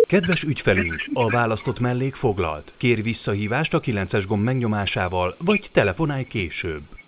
Kedves ügyfelünk, a választott mellék foglalt. Kérj visszahívást a 9-es gomb megnyomásával, vagy telefonálj később.